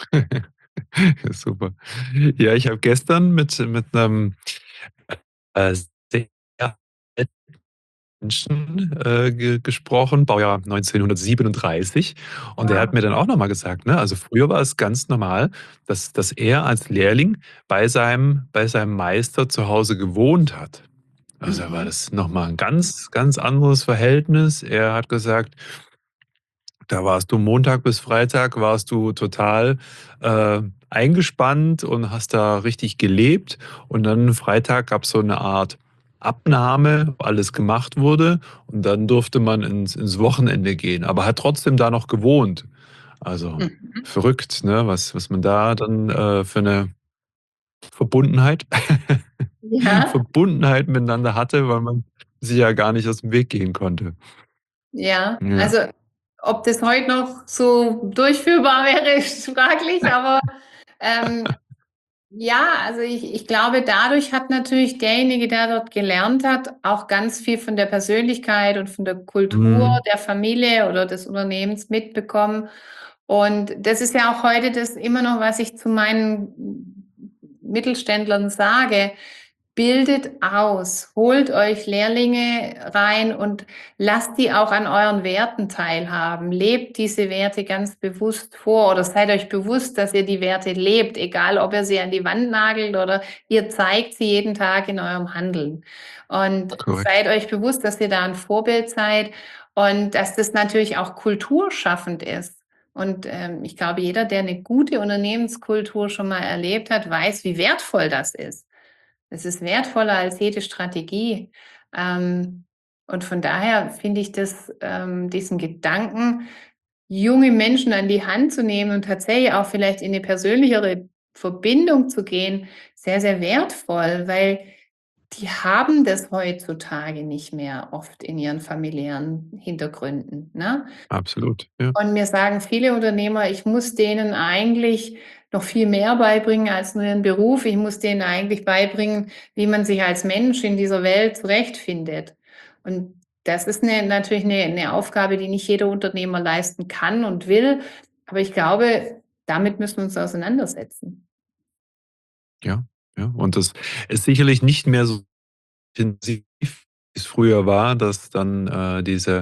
Super. Ja, ich habe gestern mit mit 'nem, äh, sehr alten Menschen, äh, ge gesprochen, Baujahr neunzehnhundertsiebenunddreißig. Und der hat Wow. mir dann auch noch mal gesagt, ne, also früher war es ganz normal, dass dass er als Lehrling bei seinem bei seinem Meister zu Hause gewohnt hat. Also, da war Mhm. das noch mal 'n ganz, ganz anderes Verhältnis. Er hat gesagt da warst du Montag bis Freitag warst du total, äh, eingespannt und hast da richtig gelebt. Und dann Freitag gab's so 'ne Art Abnahme, wo alles gemacht wurde und dann durfte man ins ins Wochenende gehen, aber hat trotzdem da noch gewohnt. Also, Mhm. verrückt, ne, was was man da dann, äh, für 'ne Verbundenheit Ja. Verbundenheit miteinander hatte, weil man sich ja gar nicht aus'm Weg gehen konnte. Ja, Ja. also, ob das heute noch so durchführbar wäre, ist fraglich, aber, ähm, ja, also, ich ich glaube, dadurch hat natürlich derjenige, der dort gelernt hat, auch ganz viel von der Persönlichkeit und von der Kultur Mhm. der Familie oder des Unternehmens mitbekommen. Und das ist ja auch heute das immer noch, was ich zu meinen Mittelständlern sage: „Bildet aus, holt euch Lehrlinge rein und lasst die auch an euren Werten teilhaben. Lebt diese Werte ganz bewusst vor oder seid euch bewusst, dass ihr die Werte lebt, egal ob ihr sie an die Wand nagelt oder ihr zeigt sie jeden Tag in eurem Handeln. Und Korrekt. seid euch bewusst, dass ihr da 'n Vorbild seid und dass das natürlich auch kulturschaffend ist.“ Und, ähm, ich glaube, jeder, der 'ne gute Unternehmenskultur schon mal erlebt hat, weiß, wie wertvoll das ist. Es ist wertvoller als jede Strategie. Ähm, und von daher finde ich das ähm, diesen Gedanken, junge Menschen an die Hand zu nehmen und tatsächlich auch vielleicht in 'ne persönlichere Verbindung zu gehen, sehr, sehr wertvoll, weil die haben das heutzutage nicht mehr oft in ihren familiären Hintergründen, ne? Absolut, ja. Und mir sagen viele Unternehmer: „Ich muss denen eigentlich noch viel mehr beibringen als nur ihren Beruf. Ich muss denen eigentlich beibringen, wie man sich als Mensch in dieser Welt zurechtfindet.“ Und das ist 'ne natürlich 'ne 'ne Aufgabe, die nicht jeder Unternehmer leisten kann und will, aber ich glaube, damit müssen wir uns auseinandersetzen. Ja, ja. Und das ist sicherlich nicht mehr so intensiv, wie's früher war, dass dann, äh, diese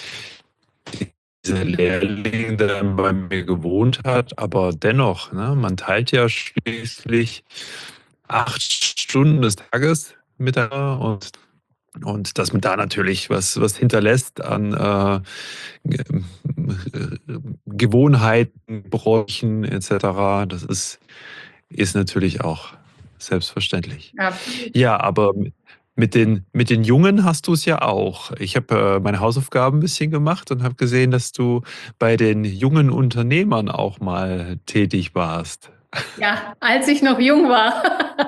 dieser Lehrling dann bei mir gewohnt hat, aber dennoch, ne, man teilt ja schließlich acht Stunden des Tages miteinander und und dass man da natürlich was was hinterlässt an, äh, Ge äh, Gewohnheiten, Bräuchen et cetera, das ist ist natürlich auch selbstverständlich. Absolut. Ja, aber mi mit den mit den Jungen hast du's ja auch. Ich habe, äh, meine Hausaufgaben 'n bisschen gemacht und habe gesehen, dass du bei den jungen Unternehmern auch mal tätig warst. Ja, als ich noch jung war.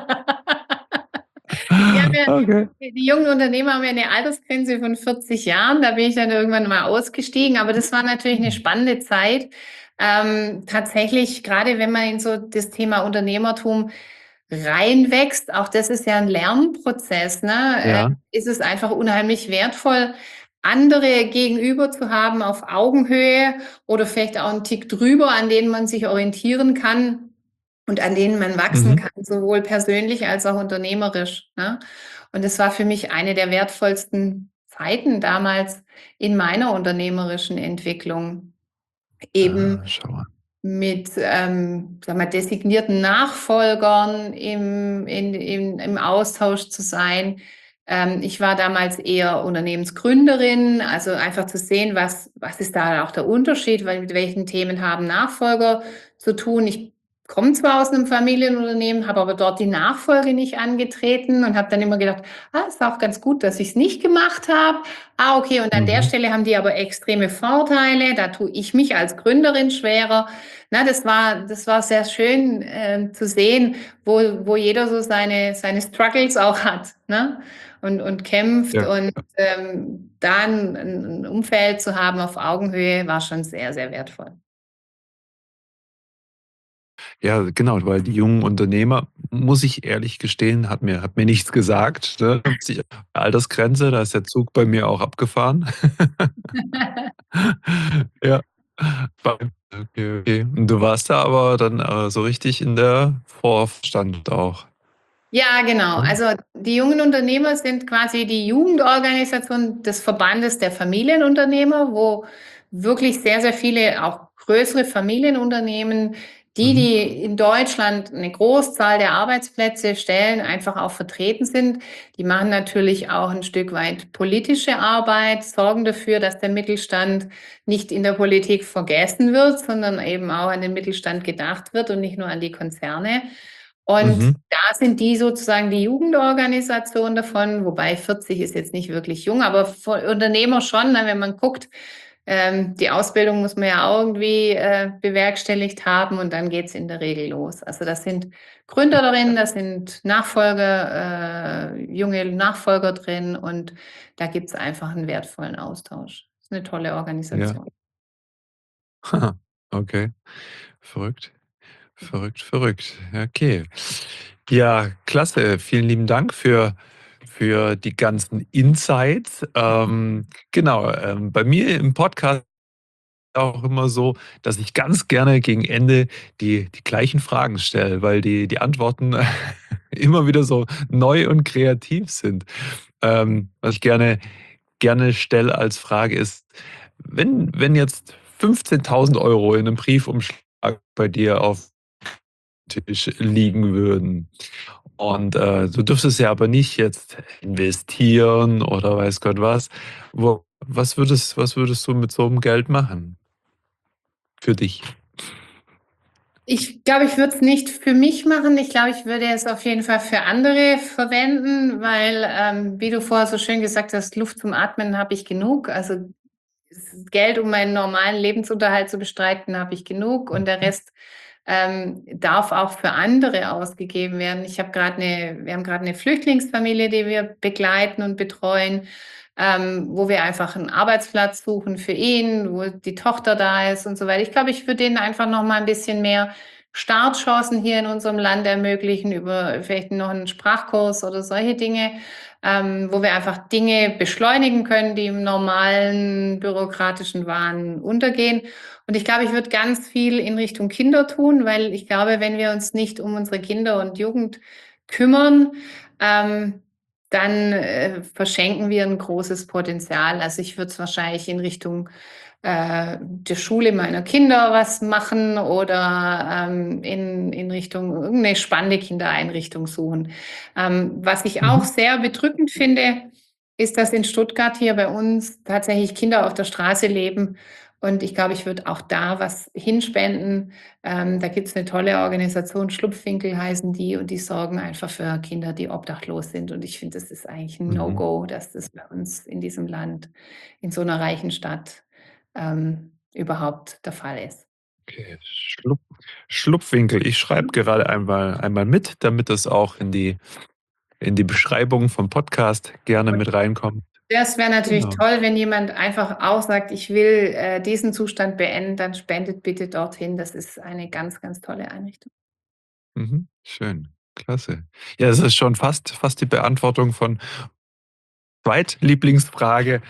Die haben ja Okay. die die jungen Unternehmer haben ja 'ne Altersgrenze von vierzig Jahren, da bin ich dann irgendwann mal ausgestiegen, aber das war natürlich 'ne spannende Zeit. Ähm, tatsächlich, grade wenn man in so das Thema Unternehmertum reinwächst, auch das ist ja 'n Lernprozess, ne, äh, Ja. ist es einfach unheimlich wertvoll, andere gegenüber zu haben auf Augenhöhe oder vielleicht auch 'n Tick drüber, an denen man sich orientieren kann und an denen man wachsen Mhm. kann, sowohl persönlich als auch unternehmerisch, ne? Und das war für mich eine der wertvollsten Zeiten damals in meiner unternehmerischen Entwicklung. Ah, Eben schau an. mit, ähm, sage mal, designierten Nachfolgern im in in im Austausch zu sein. Ähm, ich war damals eher Unternehmensgründerin, also einfach zu sehen, was was ist da auch der Unterschied, weil mit welchen Themen haben Nachfolger zu tun. Ich komme zwar aus 'nem Familienunternehmen, habe aber dort die Nachfolge nicht angetreten und habe dann immer gedacht: „Ah, ist auch ganz gut, dass ich's nicht gemacht habe. Ah, okay, und an der Mhm. Stelle haben die aber extreme Vorteile, da tue ich mich als Gründerin schwerer.“ Ne, das war das war sehr schön, ähm, zu sehen, wo wo jeder so seine seine Struggles auch hat, ne, und und kämpft Ja, und, ja. ähm, da 'n 'n 'n Umfeld zu haben auf Augenhöhe war schon sehr, sehr wertvoll. Ja, genau, weil die jungen Unternehmer, muss ich ehrlich gestehen, hat mir hat mir nichts gesagt, ne? fünfzig Altersgrenze, da ist der Zug bei mir auch abgefahren. Ja. Okay, okay. Und du warst da aber dann, äh, so richtig in der Vorstand auch, Ja, genau. ne? Also die jungen Unternehmer sind quasi die Jugendorganisation des Verbandes der Familienunternehmer, wo wirklich sehr, sehr viele auch größere Familienunternehmen, die, Mhm. die in Deutschland eine Großzahl der Arbeitsplätze stellen, einfach auch vertreten sind. Die machen natürlich auch ein Stück weit politische Arbeit, sorgen dafür, dass der Mittelstand nicht in der Politik vergessen wird, sondern eben auch an den Mittelstand gedacht wird und nicht nur an die Konzerne. Und Mhm. da sind die sozusagen die Jugendorganisation davon, wobei vierzig ist jetzt nicht wirklich jung, aber für Unternehmer schon, ne, wenn man guckt, ähm, die Ausbildung muss man ja auch irgendwie äh, bewerkstelligt haben und dann geht's in der Regel los. Also das sind Gründer darin, das sind Nachfolger, äh, junge Nachfolger drin und da gibt's einfach einen wertvollen Austausch. Ist eine tolle Ja. Organisation. Okay. Verrückt. Verrückt, verrückt. Ja, okay. Ja, klasse. Vielen lieben Dank für für die ganzen Insights. Ähm, genau, ähm, bei mir im Podcast auch immer so, dass ich ganz gerne gegen Ende die die gleichen Fragen stelle, weil die die Antworten immer wieder so neu und kreativ sind. Ähm, was ich gerne gerne stelle als Frage ist, wenn wenn jetzt fünfzehntausend Euro in einem Briefumschlag bei dir auf dem Tisch liegen würden und, äh, du dürftest ja aber nicht jetzt investieren oder weiß Gott was. Wo was würdest was würdest du mit so einem Geld machen für dich? Ich glaube, ich würde es nicht für mich machen. Ich glaube, ich würde es auf jeden Fall für andere verwenden, weil, ähm, wie du vorher so schön gesagt hast, Luft zum Atmen habe ich genug. Also s Geld, um meinen normalen Lebensunterhalt zu bestreiten, habe ich genug und der Rest, ähm, darf auch für andere ausgegeben werden. Ich habe gerade 'ne wir haben gerade eine Flüchtlingsfamilie, die wir begleiten und betreuen, ähm, wo wir einfach einen Arbeitsplatz suchen für ihn, wo die Tochter da ist und so weiter. Ich glaube, ich würde denen einfach noch mal ein bisschen mehr Startchancen hier in unserem Land ermöglichen über vielleicht noch einen Sprachkurs oder solche Dinge, ähm, wo wir einfach Dinge beschleunigen können, die im normalen bürokratischen Wahn untergehen. Und ich glaube, ich würde ganz viel in Richtung Kinder tun, weil ich glaube, wenn wir uns nicht um unsere Kinder und Jugend kümmern, ähm, dann äh, verschenken wir ein großes Potenzial. Also ich würde es wahrscheinlich in Richtung äh, der Schule meiner Kinder was machen oder ähm, in, in Richtung irgendeine spannende Kindereinrichtung suchen. Ähm, was ich auch Mhm. sehr bedrückend finde, ist, dass in Stuttgart hier bei uns tatsächlich Kinder auf der Straße leben. Und ich glaube, ich würde auch da was hinspenden. Ähm, da gibt es eine tolle Organisation, Schlupfwinkel heißen die, und die sorgen einfach für Kinder, die obdachlos sind. Und ich finde, das ist eigentlich ein Mhm. No-Go, dass das bei uns in diesem Land, in so einer reichen Stadt, ähm, überhaupt der Fall ist. Okay, Schlupf Schlupfwinkel. Ich schreibe gerade einmal einmal mit, damit das auch in die in die Beschreibung vom Podcast gerne Und mit reinkommt. das wäre natürlich Genau. toll, wenn jemand einfach auch sagt: „Ich will, äh, diesen Zustand beenden, dann spendet bitte dorthin." Das ist eine ganz, ganz tolle Einrichtung. Mhm. Schön, klasse. Ja, es ist schon fast fast die Beantwortung von Zweitlieblingsfrage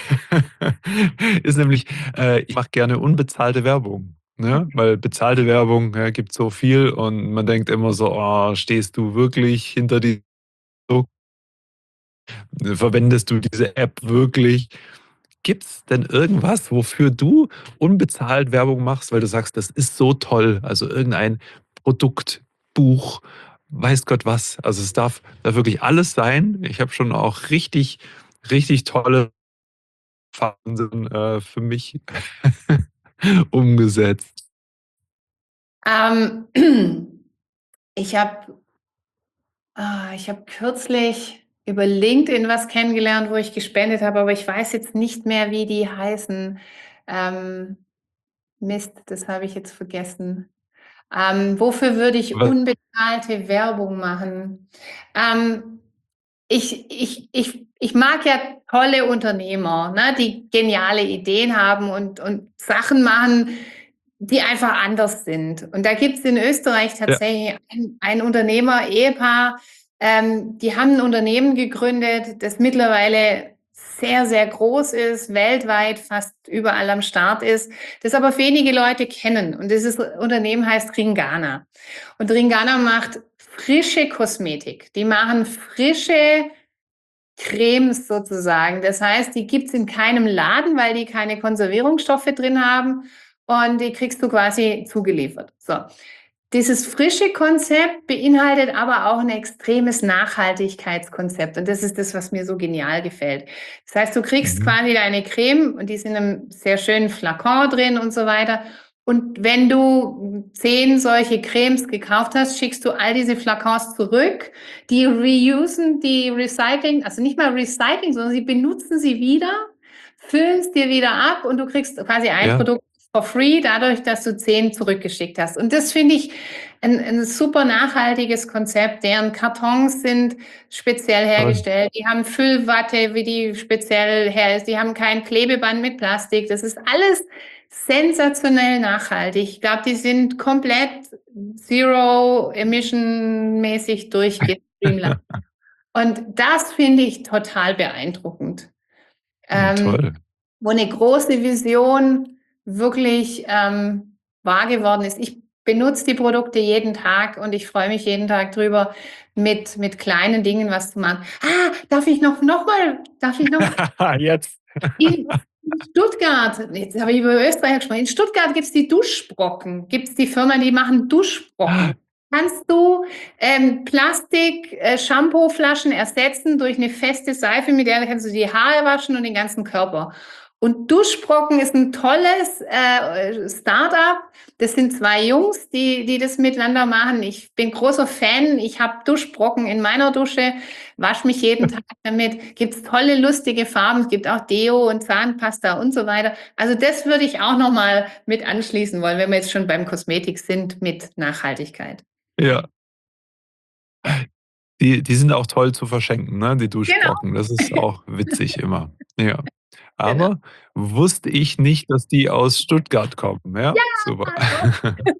ist nämlich, äh, ich mache gerne unbezahlte Werbung, ne? Weil bezahlte Werbung, ja, gibt so viel und man denkt immer so: „Oh, stehst du wirklich hinter die verwendest du diese App wirklich?“ Gibt's denn irgendwas, wofür du unbezahlt Werbung machst, weil du sagst, das ist so toll? Also irgendein Produkt, Buch, weiß Gott was. Also es darf darf wirklich alles sein. Ich habe schon auch richtig, richtig tolle Wahnsinn, äh, für mich umgesetzt. Ähm, ich habe ah, ich habe kürzlich über LinkedIn was kennengelernt, wo ich gespendet habe, aber ich weiß jetzt nicht mehr, wie die heißen. Ähm, Mist, das habe ich jetzt vergessen. Ähm, wofür würde ich Was unbezahlte Werbung machen? Ähm, ich ich ich ich mag ja tolle Unternehmer, ne, die geniale Ideen haben und und Sachen machen, die einfach anders sind. Und da gibt es in Österreich Ja. tatsächlich ein, ein Unternehmer, Ehepaar, ähm, die haben ein Unternehmen gegründet, das mittlerweile sehr, sehr groß ist, weltweit fast überall am Start ist, das aber wenige Leute kennen. Und dieses Unternehmen heißt Ringana. Und Ringana macht frische Kosmetik. Die machen frische Cremes sozusagen. Das heißt, die gibt's in keinem Laden, weil die keine Konservierungsstoffe drin haben und die kriegst du quasi zugeliefert. So. Dieses frische Konzept beinhaltet aber auch ein extremes Nachhaltigkeitskonzept und das ist das, was mir so genial gefällt. Das heißt, du kriegst Mhm. quasi deine Creme und die sind in einem sehr schönen Flakon drin und so weiter. Und wenn du zehn solche Cremes gekauft hast, schickst du all diese Flakons zurück. Die reusen, die recycling, also nicht mal recycling, sondern sie benutzen sie wieder, füllen es dir wieder ab und du kriegst quasi ein Ja, Produkt for free, dadurch, dass du zehn zurückgeschickt hast. Und das finde ich ein, ein super nachhaltiges Konzept. Deren Kartons sind speziell toll. hergestellt. Die haben Füllwatte, wie die speziell her ist. Die haben kein Klebeband mit Plastik. Das ist alles sensationell nachhaltig. Ich glaube, die sind komplett Zero-Emission-mäßig durchgestreamlined. Und das finde ich total beeindruckend. Ähm, Toll. wo eine große Vision wirklich ähm, wahr geworden ist. Ich benutze die Produkte jeden Tag und ich freue mich jeden Tag drüber, mit, mit kleinen Dingen was zu machen. Ah, darf ich noch, noch mal, darf ich noch Jetzt. in Stuttgart, jetzt habe ich über Österreich gesprochen, in Stuttgart gibt es die Duschbrocken, gibt es die Firma, die machen Duschbrocken. Kannst du ähm, Plastik-Shampoo-Flaschen ersetzen durch eine feste Seife, mit der kannst du die Haare waschen und den ganzen Körper. Und Duschbrocken ist ein tolles äh, Start-up. Das sind zwei Jungs, die, die das miteinander machen. Ich bin großer Fan. Ich habe Duschbrocken in meiner Dusche, wasche mich jeden Tag damit. Gibt es tolle, lustige Farben. Es gibt auch Deo und Zahnpasta und so weiter. Also das würde ich auch noch mal mit anschließen wollen, wenn wir jetzt schon beim Kosmetik sind mit Nachhaltigkeit. Ja. Die die sind auch toll zu verschenken, ne, die Genau, Duschbrocken. Das ist auch witzig immer. Ja. genau. Aber wusste ich nicht, dass die aus Stuttgart kommen. Ja, Ja, super. doch.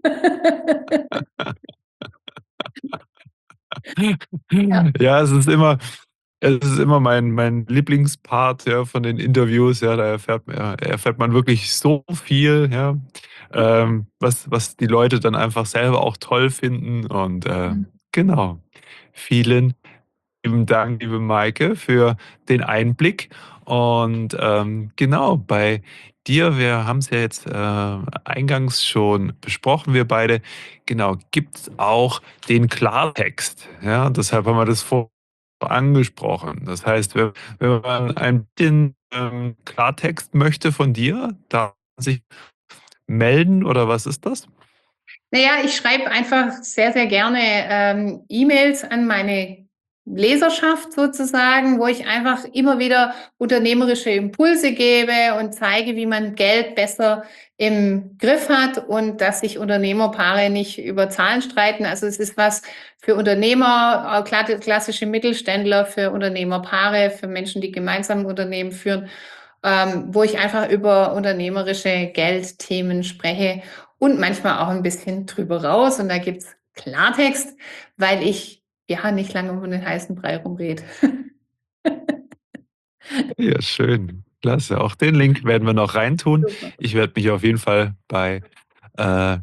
Ja. Ja, es ist immer es ist immer mein mein Lieblingspart, ja, von den Interviews, ja, da erfährt man ja erfährt man wirklich so viel, ja, ähm, was was die Leute dann einfach selber auch toll finden und, äh, genau. Vielen lieben Dank, liebe Maike, für den Einblick. Und ähm, genau, bei dir, wir haben es ja jetzt äh, eingangs schon besprochen, wir beide, genau, gibt es auch den Klartext. Ja, deshalb haben wir das vor angesprochen. Das heißt, wenn, wenn man ein bisschen ähm, Klartext möchte von dir, darf man sich melden oder was ist das? Naja, ich schreibe einfach sehr, sehr gerne ähm, E-Mails an meine Leserschaft sozusagen, wo ich einfach immer wieder unternehmerische Impulse gebe und zeige, wie man Geld besser im Griff hat und dass sich Unternehmerpaare nicht über Zahlen streiten. Also es ist was für Unternehmer, äh, kla- klassische Mittelständler, für Unternehmerpaare, für Menschen, die gemeinsam ein Unternehmen führen, ähm, wo ich einfach über unternehmerische Geldthemen spreche und manchmal auch ein bisschen drüber raus. Und da gibt's Klartext, weil ich ja nicht lange um den heißen Brei rumrede. Ja, schön. Klasse. Auch den Link werden wir noch reintun. Super. Ich werde mich auf jeden Fall bei äh,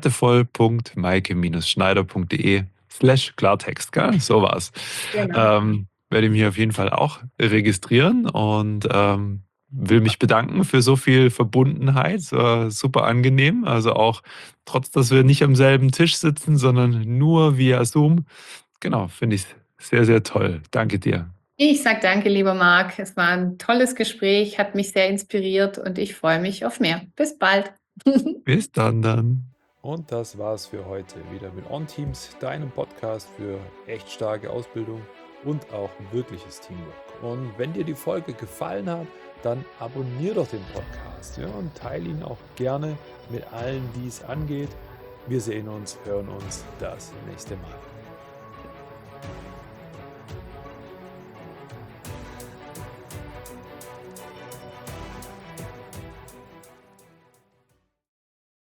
wertevoll.maike-schneider.de slash Klartext, gell? So war's. Genau. Ähm, werde ich mich auf jeden Fall auch registrieren und ähm, will mich bedanken für so viel Verbundenheit. Äh, super angenehm. Also auch trotz, dass wir nicht am selben Tisch sitzen, sondern nur via Zoom. Genau, finde ich sehr, sehr toll. Danke dir. Ich sage danke, lieber Marc. Es war ein tolles Gespräch, hat mich sehr inspiriert und ich freue mich auf mehr. Bis bald. Bis dann dann. Und das war's für heute wieder mit OnTeams, deinem Podcast für echt starke Ausbildung und auch wirkliches Teamwork. Und wenn dir die Folge gefallen hat, dann abonnier doch den Podcast, ja, und teile ihn auch gerne mit allen, die es angeht. Wir sehen uns, hören uns das nächste Mal.